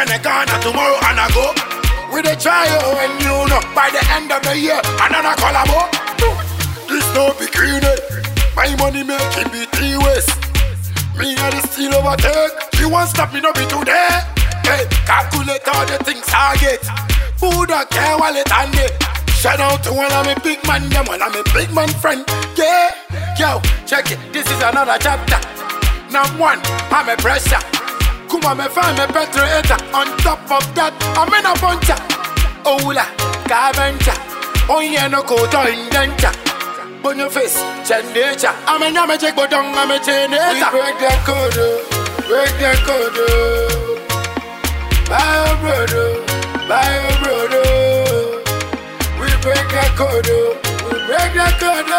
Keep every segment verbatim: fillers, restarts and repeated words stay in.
and I gone tomorrow and I go. We dey try oh and you know by the end of the year another collabo. This no be green. My money making be three ways. Me and the still overtake. You won't stop me no be today. Hey, calculate all the things I get. Buddha care wallet and it. Shout out to one of my big man, them one of my big man friend. Yeah, yo, check it. This is another chapter. Now one, I'm a pressure. Kuma me find me better eater. On top of that, I'm in a bunch. Ola, Gavencha. Oh yeah, no go to indenture. Boniface, Chendecha. I'm a nyame check, but don't I'm a cheneta. We break that code, break that code. Bye, brother, bye, brother. We break that code, we break that code.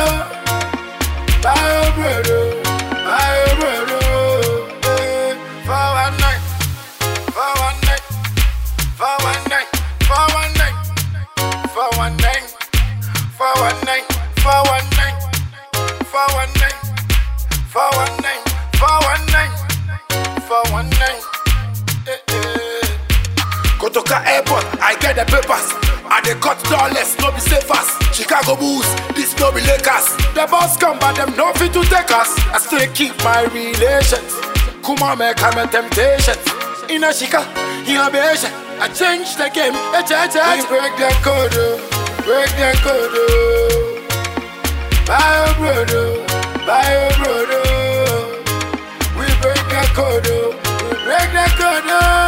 Bye, brother, bye, brother. For one night, for one night, for one night, for one night, for one night, for one night, for one night, for one night, for one night, for one night, for one night. Kotoka Airport, I get the papers. I dey cut dollars, no be safe as Chicago Bulls, this no be Lakers. The boss come, but them no fit to take us. I still keep my relations. Kuma make my temptations. In a Chica, in a Beja, I change the game. We break the code, break the code. Bye, brother, bye, brother. We break the code, we break the code.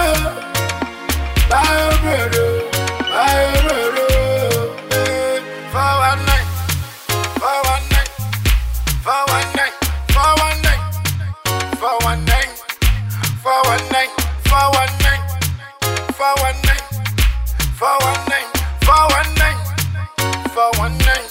Bye, brother, bye, brother. For one night, for one night, for one night, for one night, for one night, for one night, for one night, for one night, for one night, for one night, for one night.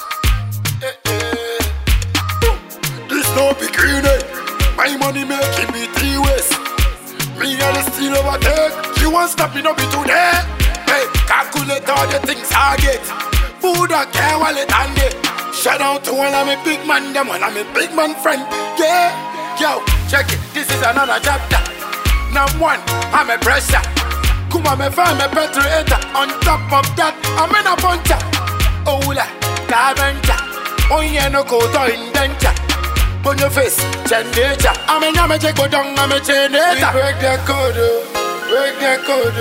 This no be green. My money making me three ways. Me and the still overtake. You won't stop me no be today. Hey, calculate all the things I get. Buddha care wallet and it. Shout out to one of my big man, them one of my big man friend. Yeah, yo, check it. This is another chapter. Now one, I'm a pressure. Kuma me find me better eater. On top of that, I'm in a bunch. Ola, Gavencha. Oh yeah, no go to indenture. Boniface, Chendecha. I'm a nyame check, but don't I'm a cheneta. We break the code, break the code.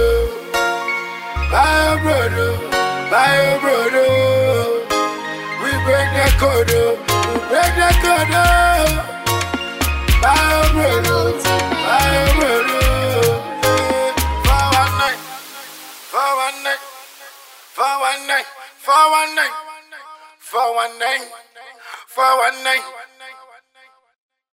Bye, brother, bye, brother. We break the code, we break the code. Bye, brother, bye, brother. For one night, for one night, for one night, for one night, for one night, for one night.